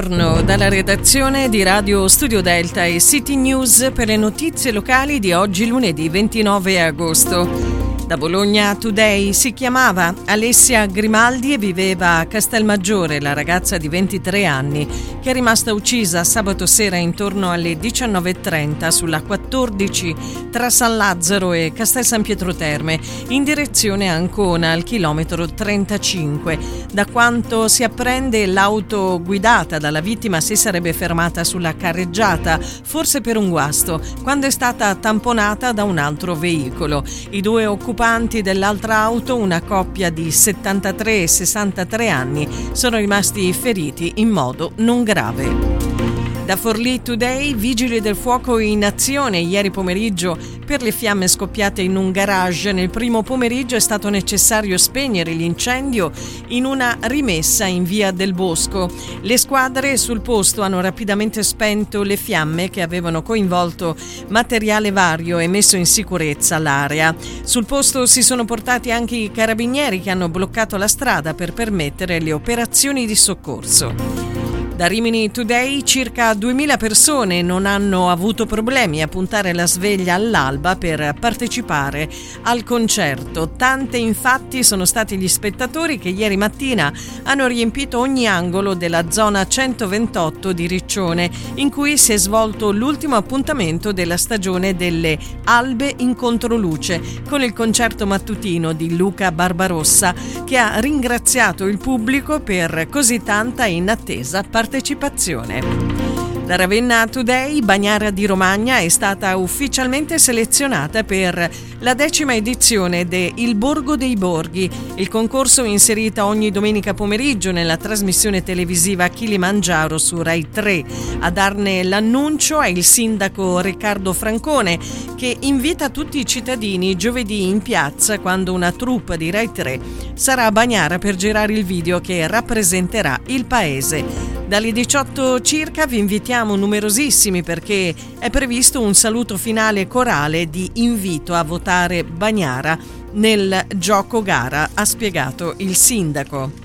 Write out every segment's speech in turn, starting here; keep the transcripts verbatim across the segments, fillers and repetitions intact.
Buongiorno dalla redazione di Radio Studio Delta e City News per le notizie locali di oggi lunedì ventinove agosto. Da Bologna Today si chiamava Alessia Grimaldi e viveva a Castelmaggiore, la ragazza di ventitré anni che è rimasta uccisa sabato sera intorno alle diciannove e trenta sulla quattordici tra San Lazzaro e Castel San Pietro Terme in direzione Ancona al chilometro trentacinque. Da quanto si apprende, l'auto guidata dalla vittima si sarebbe fermata sulla carreggiata, forse per un guasto, quando è stata tamponata da un altro veicolo. I due occupanti dell'altra auto, una coppia di settantatré e sessantatré anni, sono rimasti feriti in modo non grave. Da Forlì Today, vigili del fuoco in azione ieri pomeriggio per le fiamme scoppiate in un garage. Nel primo pomeriggio è stato necessario spegnere l'incendio in una rimessa in via del Bosco. Le squadre sul posto hanno rapidamente spento le fiamme che avevano coinvolto materiale vario e messo in sicurezza l'area. Sul posto si sono portati anche i carabinieri che hanno bloccato la strada per permettere le operazioni di soccorso. Da Rimini Today, circa duemila persone non hanno avuto problemi a puntare la sveglia all'alba per partecipare al concerto. Tante infatti sono stati gli spettatori che ieri mattina hanno riempito ogni angolo della zona centoventotto di Riccione, in cui si è svolto l'ultimo appuntamento della stagione delle Albe in Controluce, con il concerto mattutino di Luca Barbarossa, che ha ringraziato il pubblico per così tanta e inattesa partecipazione. partecipazione. Da Ravenna Today, Bagnara di Romagna è stata ufficialmente selezionata per la decima edizione de Il Borgo dei Borghi. Il concorso, inserita ogni domenica pomeriggio nella trasmissione televisiva Kilimangiaro su Rai tre. A darne l'annuncio è il sindaco Riccardo Francone, che invita tutti i cittadini giovedì in piazza, quando una troupe di Rai tre sarà a Bagnara per girare il video che rappresenterà il paese. Dalle diciotto circa vi invitiamo numerosissimi, perché è previsto un saluto finale corale di invito a votare Bagnara nel gioco gara, ha spiegato il sindaco.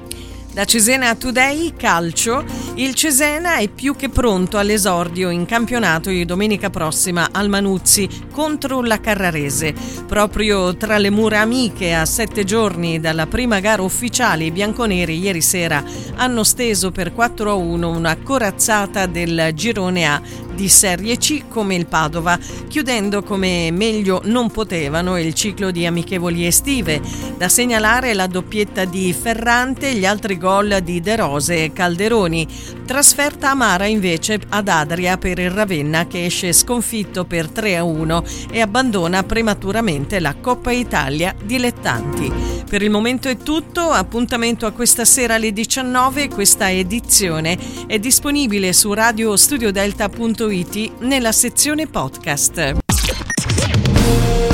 Da Cesena Today, calcio, il Cesena è più che pronto all'esordio in campionato di domenica prossima al Manuzzi contro la Carrarese. Proprio tra le mura amiche, a sette giorni dalla prima gara ufficiale, i bianconeri ieri sera hanno steso per quattro a uno una corazzata del girone A di Serie C come il Padova, chiudendo come meglio non potevano il ciclo di amichevoli estive. Da segnalare la doppietta di Ferrante e gli altri gol di De Rose e Calderoni. Trasferta amara invece ad Adria per il Ravenna, che esce sconfitto per tre a uno e abbandona prematuramente la Coppa Italia dilettanti. Per il momento è tutto, appuntamento a questa sera alle diciannove. Questa edizione è disponibile su radio studio delta punto it nella sezione podcast.